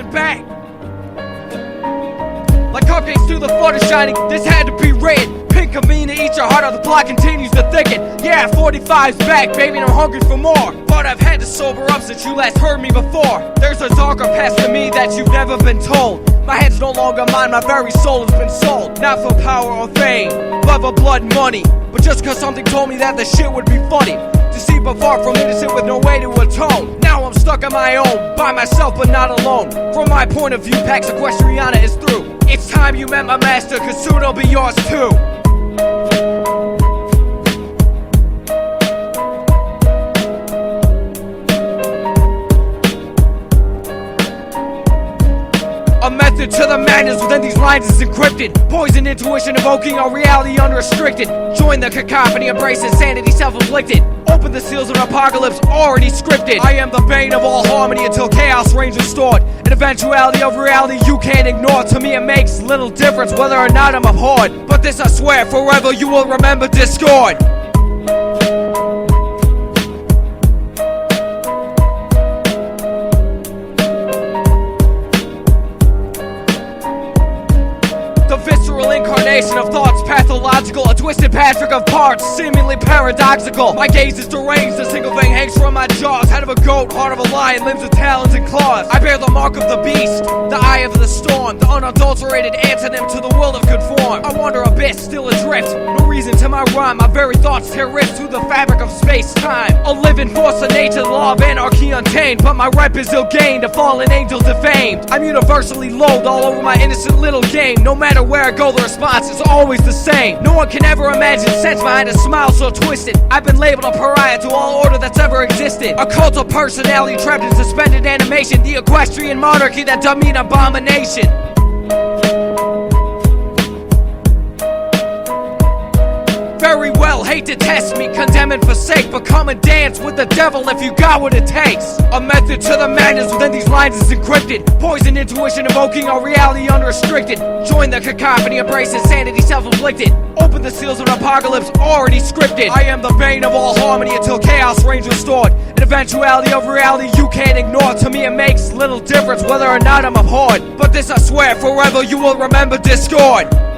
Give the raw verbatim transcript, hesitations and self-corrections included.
holding back. Like cupcakes through the photo shining, this had to be written. Pink convene to eat your heart out, the plot continues to thicken. Yeah, forty-five's back, baby, and I'm hungry for more. But I've had to sober up since you last heard me before. There's a darker past to me that you've never been told. My head's no longer mine, my very soul has been sold. Not for power or fame, but for blood and money. But just cause something told me that the shit would be funny. To see but far from innocent with no way to atone. Now I'm stuck on my own, by myself but not alone. From my point of view, Pax Equestriana is through. It's time you met my master, cause soon it'll be yours too. A method to the madness within these lines is encrypted. Poison intuition evoking our reality unrestricted. Join the cacophony, embrace insanity self-inflicted. Open the seals of apocalypse already scripted. I am the bane of all harmony until chaos reigns restored. An eventuality of reality you can't ignore. To me it makes little difference whether or not I'm abhorred. But this I swear, forever you will remember discord. The visceral incarnation of thoughts pathological. A twisted Patrick of parts, seemingly paradoxical. My gaze is deranged, a single vein hangs from my jaws. Head of a goat, heart of a lion, limbs with talons and claws. I bear the mark of the beast, the eye of the storm. The unadulterated antonym to the will of good form. I wander abyss, still adrift, no reason to my rhyme. My very thoughts tear rifts through the fabric of space-time. A living force of nature, the law of anarchy untamed. But my rep is ill-gained, a fallen angel defamed. I'm universally loathed all over my innocent little game. No matter where I go, the response is always the same. No one can ever imagine sense behind a smile so twisted. I've been labeled a pariah to all order that's ever existed. A cult of personality trapped in suspended animation. The equestrian monarchy that dubbed me an abomination. Very well, hate to test me, condemn and forsake, but come and dance with the devil if you got what it takes. A method to the madness within these lines is encrypted. Poison intuition evoking our reality unrestricted. Join the cacophony, embrace insanity self-inflicted. Open the seals of apocalypse already scripted. I am the bane of all harmony until chaos reigns restored. An eventuality of reality you can't ignore. To me it makes little difference whether or not I'm abhorred. But this I swear, forever you will remember discord.